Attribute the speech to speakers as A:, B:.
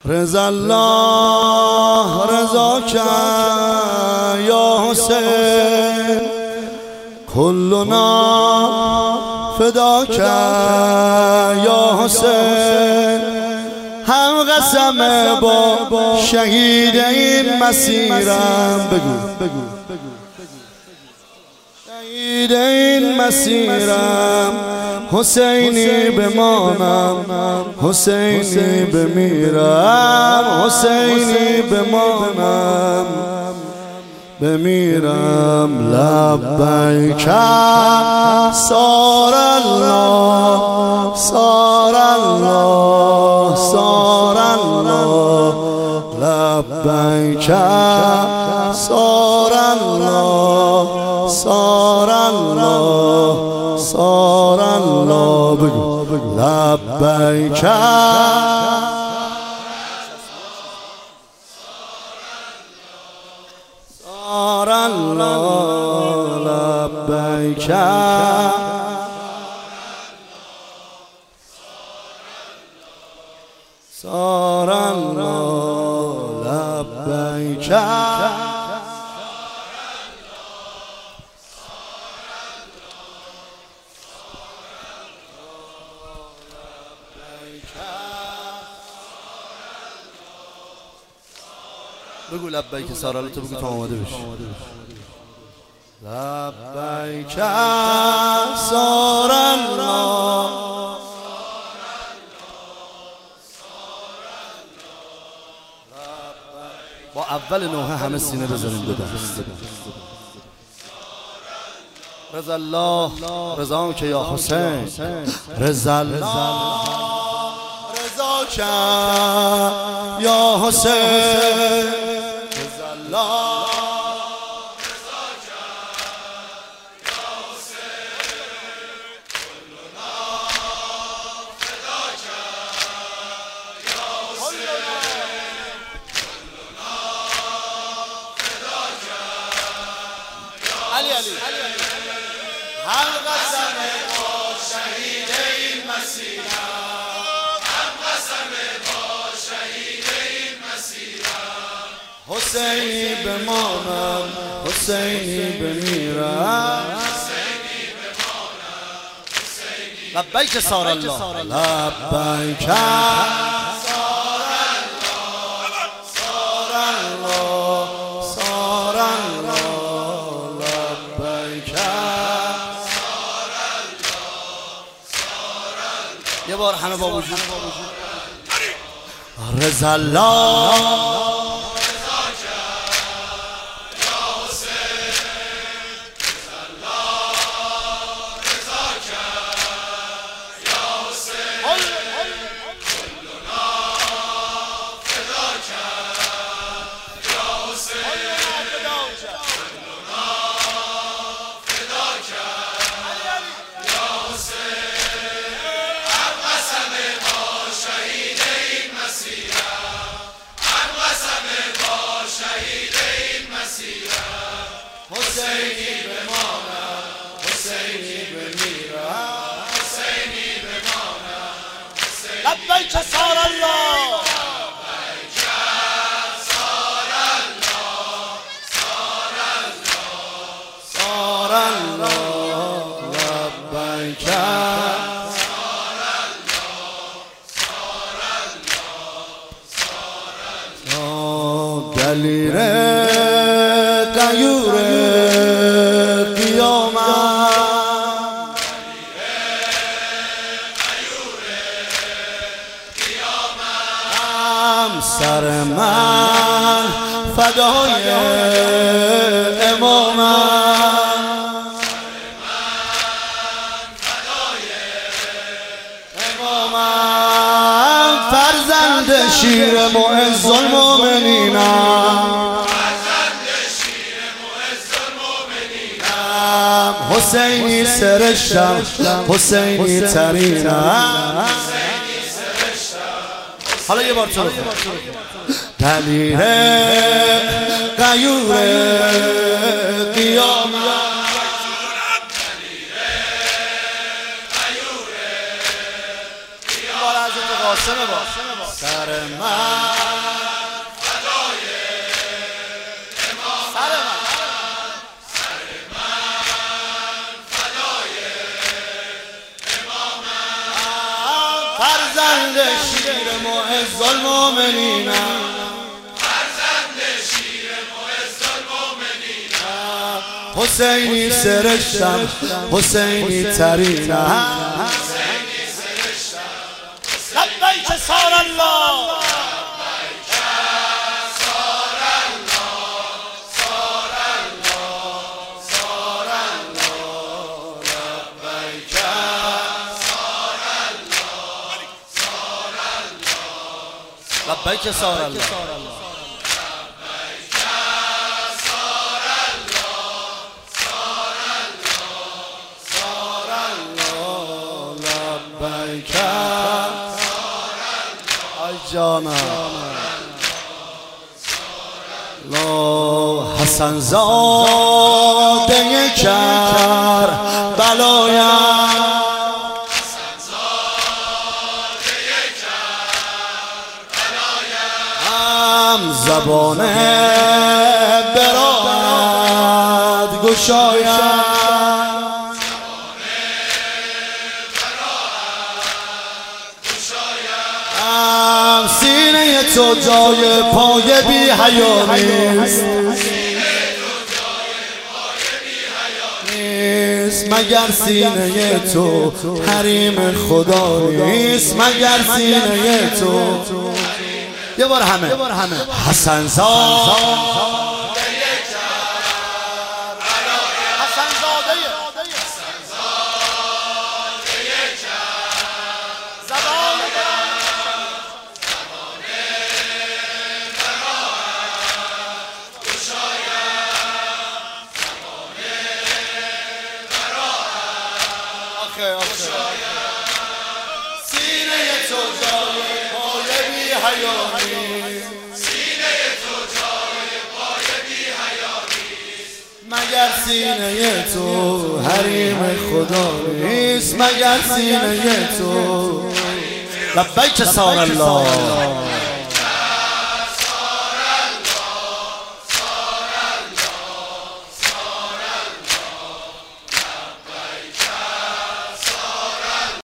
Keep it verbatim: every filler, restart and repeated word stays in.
A: رضا الله رضا کن یا حسین، کلنا فدا کن یا حسین. هم قسم با شهید این مسیرم، بگو شهید این مسیرم، حسینی بمانم حسینی بمیرم، حسینی بمانم بمیرم. لبیک صار الله صار الله صار الله، لبیک صار الله صار الله صار الله. بگو لبیک صار الله لبیک صار الله لبیک. بگو لبیک صار الله، تو بگو تا آماده بشی. لبیک صار الله با اول نوحه همه سینه بزنیم به دست. رضا الله رضا که یا حسین، رضا الله رضا کن یا حسین، رضا الله رضا کن یا حسین، کلنا فدا کن یا حسین، کلنا فدا کن یا علی علی. هم قسم با شهید این مسیرم، هم قسم با شهید این مسیرم، حسینی بمانم حسینی بمیرم، حسینی بمانم حسینی. لبیک صار الله لبیک صار الله صار الله صار الله، لبیک یه بار همه با وجود. رضا الله رضا کن یا حسین، رضا الله رضا کن یا حسین، کلنا فدا کن یا حسین، کلنا فدا کن یا حسین. حسینی بمانم حسینی بمیرم، حسینی بمانم حسینی. لبیک صار الله لبیک صار الله صار الله صار الله، لبیک صار الله صار الله صار الله. دلیر غیور قیامت، سر من فدای امامت، امامت فرزند شیر معز المؤمنینم، حسینی سرشتم حسینی ترینم. حالا یه بار تو رو دلیر غیور قیامت، سر من المؤمنین،
B: فرزند شیر معز المؤمنین،
A: حسینی سرشتم حسینی ترینم،
B: حسینی سرشتم
A: لبیک سار الله، لبیک سار الله، لبیک ای جانم لا حسن زاده کربلایم، زبان برات گشایم، سینه تو جای پای بی حیا نیست، مگر سینه تو حریم خدا نیست، مگر سینه تو یه بار همه حسن زاده حسن زاده زبان سینه تو جای پای بی حیا نیست،
B: سینه تو جای پای بی حیا نیست،
A: مگر سینه تو حریم خدا نیست، مگر سینه تو لبیک سار الله.